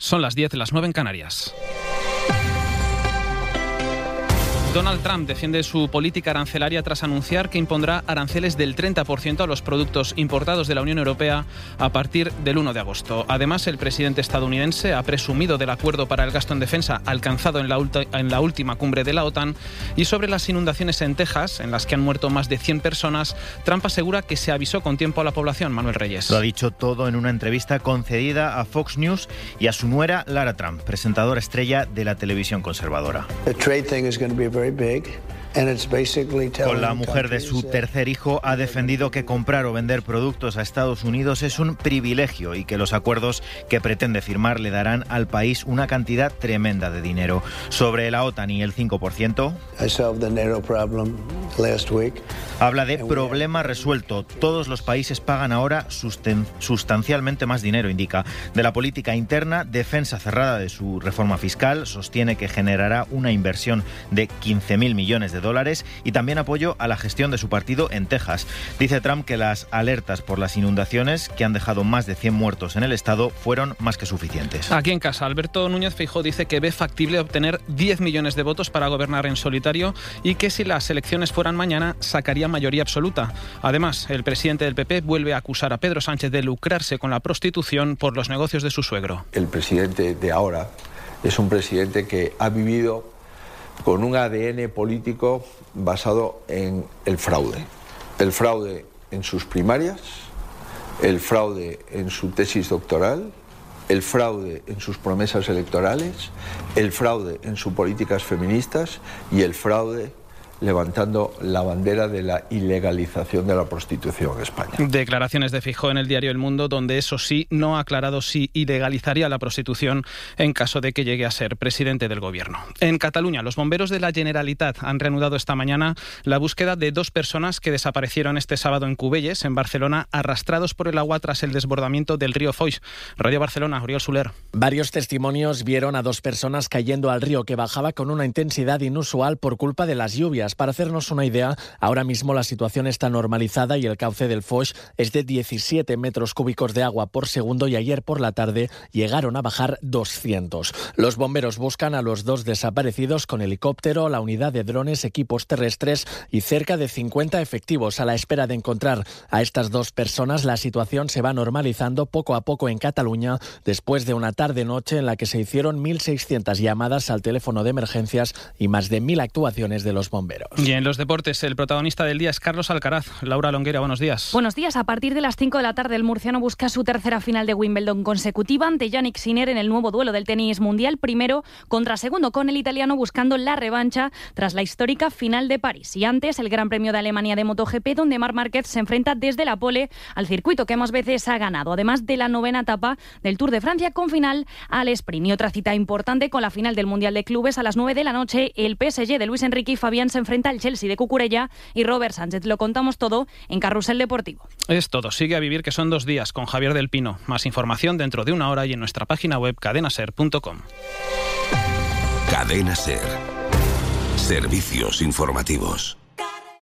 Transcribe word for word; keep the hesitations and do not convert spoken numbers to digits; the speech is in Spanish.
Son las diez, las nueve en Canarias. Donald Trump defiende su política arancelaria tras anunciar que impondrá aranceles del treinta por ciento a los productos importados de la Unión Europea a partir del uno de agosto. Además, el presidente estadounidense ha presumido del acuerdo para el gasto en defensa alcanzado en la, ulti- en la última cumbre de la OTAN, y sobre las inundaciones en Texas, en las que han muerto más de cien personas, Trump asegura que se avisó con tiempo a la población. Manuel Reyes. Lo ha dicho todo en una entrevista concedida a Fox News y a su nuera Lara Trump, presentadora estrella de la televisión conservadora. The trade thing is going to be very big. Con la mujer de su tercer hijo ha defendido que comprar o vender productos a Estados Unidos es un privilegio y que los acuerdos que pretende firmar le darán al país una cantidad tremenda de dinero. Sobre la OTAN y el cinco por ciento, habla de problema resuelto. Todos los países pagan ahora susten- sustancialmente más dinero, indica. De la política interna, defensa cerrada de su reforma fiscal, sostiene que generará una inversión de quince mil millones de dólares y también apoyo a la gestión de su partido en Texas. Dice Trump que las alertas por las inundaciones, que han dejado más de cien muertos en el estado, fueron más que suficientes. Aquí en casa, Alberto Núñez Feijóo dice que ve factible obtener diez millones de votos para gobernar en solitario y que si las elecciones fueran mañana sacaría mayoría absoluta. Además, el presidente del P P vuelve a acusar a Pedro Sánchez de lucrarse con la prostitución por los negocios de su suegro. El presidente de ahora es un presidente que ha vivido con un A D N político basado en el fraude. El fraude en sus primarias, el fraude en su tesis doctoral, el fraude en sus promesas electorales, el fraude en sus políticas feministas y el fraude levantando la bandera de la ilegalización de la prostitución en España. Declaraciones de Feijóo en el diario El Mundo, donde eso sí no ha aclarado si ilegalizaría la prostitución en caso de que llegue a ser presidente del gobierno. En Cataluña, los bomberos de la Generalitat han reanudado esta mañana la búsqueda de dos personas que desaparecieron este sábado en Cubelles, en Barcelona, arrastrados por el agua tras el desbordamiento del río Foix. Radio Barcelona, Oriol Soler. Varios testimonios vieron a dos personas cayendo al río, que bajaba con una intensidad inusual por culpa de las lluvias. Para hacernos una idea, ahora mismo la situación está normalizada y el cauce del Foix es de diecisiete metros cúbicos de agua por segundo, y ayer por la tarde llegaron a bajar doscientos. Los bomberos buscan a los dos desaparecidos con helicóptero, la unidad de drones, equipos terrestres y cerca de cincuenta efectivos. A la espera de encontrar a estas dos personas, la situación se va normalizando poco a poco en Cataluña, después de una tarde-noche en la que se hicieron mil seiscientas llamadas al teléfono de emergencias y más de mil actuaciones de los bomberos. Y en los deportes, el protagonista del día es Carlos Alcaraz. Laura Longuera, buenos días. Buenos días. A partir de las cinco de la tarde, el murciano busca su tercera final de Wimbledon consecutiva ante Jannik Sinner en el nuevo duelo del tenis mundial, primero contra segundo, con el italiano buscando la revancha tras la histórica final de París. Y antes, el Gran Premio de Alemania de MotoGP, donde Marc Márquez se enfrenta desde la pole al circuito que más veces ha ganado, además de la novena etapa del Tour de Francia, con final al sprint. Y otra cita importante con la final del Mundial de Clubes a las nueve de la noche. El P S G de Luis Enrique y Fabián se enfrenta al Chelsea de Cucurella y Robert Sánchez. Lo contamos todo en Carrusel Deportivo. Es todo. Sigue a vivir, que son dos días, con Javier del Pino. Más información dentro de una hora y en nuestra página web cadena ser punto com. Cadena Ser. Servicios informativos.